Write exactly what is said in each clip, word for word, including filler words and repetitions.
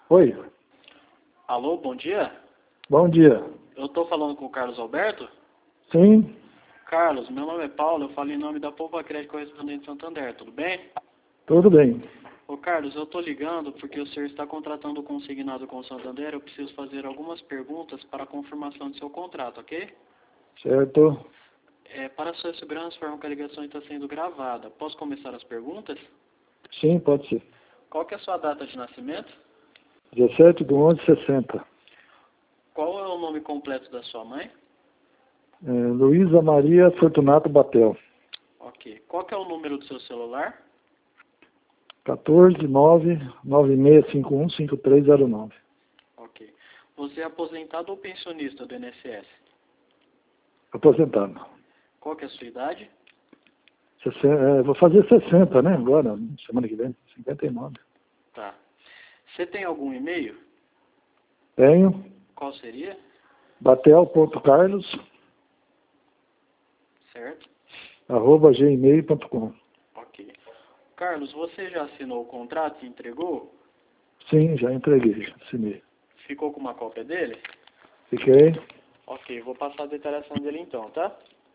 Oi, Alô, bom dia. bom dia. Eu estou falando com o Carlos Alberto. Sim, Carlos, meu nome é Paulo, eu falo em nome da Poupa Crédito Correspondente Santander, tudo bem? tudo bem. Ô Carlos, eu estou ligando porque o senhor está contratando o consignado com o Santander, eu preciso fazer algumas perguntas para a confirmação do seu contrato, ok? Certo? É, para a sua segurança, informo que a ligação está sendo gravada. Posso começar as perguntas? Sim, pode ser. Qual que é a sua data de nascimento? dezessete de onze de sessenta. Qual é o nome completo da sua mãe? É, Luísa Maria Fortunato Batel. Ok. Qual que é o número do seu celular? quatorze, nove, nove seis cinco um, cinco três zero nove. Ok. Você é aposentado ou pensionista do I N S S? Aposentado. Qual que é a sua idade? Sesse- é, vou fazer sessenta, né? Agora, semana que vem. cinquenta e nove. Tá. Você tem algum e-mail? Tenho. Qual seria? Batel.carlos, Certo? arroba gmail ponto com. Ok. Carlos, você já assinou o contrato e entregou? Sim, já entreguei, já assinei. Ficou com uma cópia dele? Fiquei. Ok, vou passar a detalhação dele então, tá?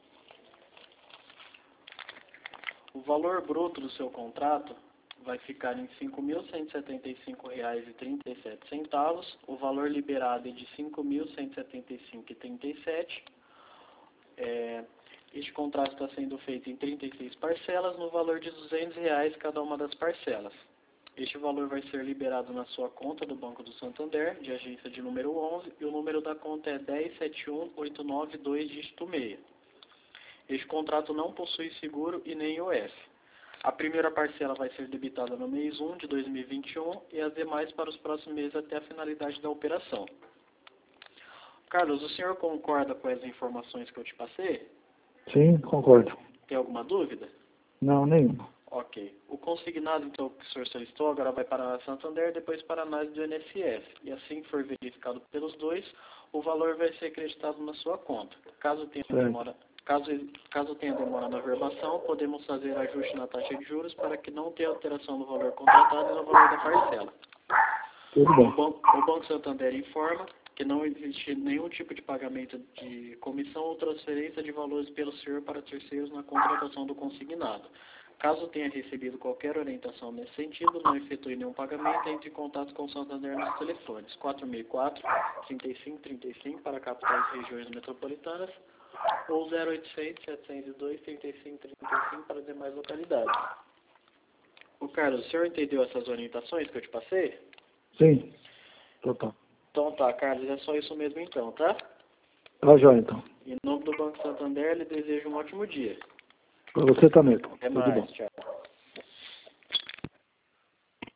O valor bruto do seu contrato vai ficar em cinco mil cento e setenta e cinco reais e trinta e sete centavos. O valor liberado é de cinco mil cento e setenta e cinco reais e trinta e sete centavos. É, este contrato está sendo feito em trinta e seis parcelas, no valor de duzentos reais cada uma das parcelas. Este valor vai ser liberado na sua conta do Banco do Santander, de agência de número onze, e o número da conta é dez sete um oito nove dois, dígito seis. Este contrato não possui seguro e nem I O F. A primeira parcela vai ser debitada no mês um de dois mil e vinte e um e as demais para os próximos meses até a finalidade da operação. Carlos, o senhor concorda com as informações que eu te passei? Sim, concordo. Tem alguma dúvida? Não, nenhuma. Ok. O consignado, então, que o senhor solicitou, agora vai para a Santander, depois para a análise do I N S S. E assim que for verificado pelos dois, o valor vai ser acreditado na sua conta. Caso tenha Certo. demora, caso, caso tenha demora na verbação, podemos fazer ajuste na taxa de juros para que não tenha alteração no valor contratado e no valor da parcela. Tudo O bem. Banco, o Banco Santander informa que não existe nenhum tipo de pagamento de comissão ou transferência de valores pelo senhor para terceiros na contratação do consignado. Caso tenha recebido qualquer orientação nesse sentido, não efetue nenhum pagamento, entre em contato com o Santander nos telefones quatro seis quatro, trinta e cinco trinta e cinco para capitais e regiões metropolitanas ou zero oitocentos, setecentos e dois, trinta e cinco trinta e cinco para demais localidades. O Carlos, o senhor entendeu essas orientações que eu te passei? Sim. Total. Então tá, Carlos, é só isso mesmo então, tá? Tá já então. Em nome do Banco Santander, lhe desejo um ótimo dia. Para você também, pô. Até Tudo bom. mais, tchau.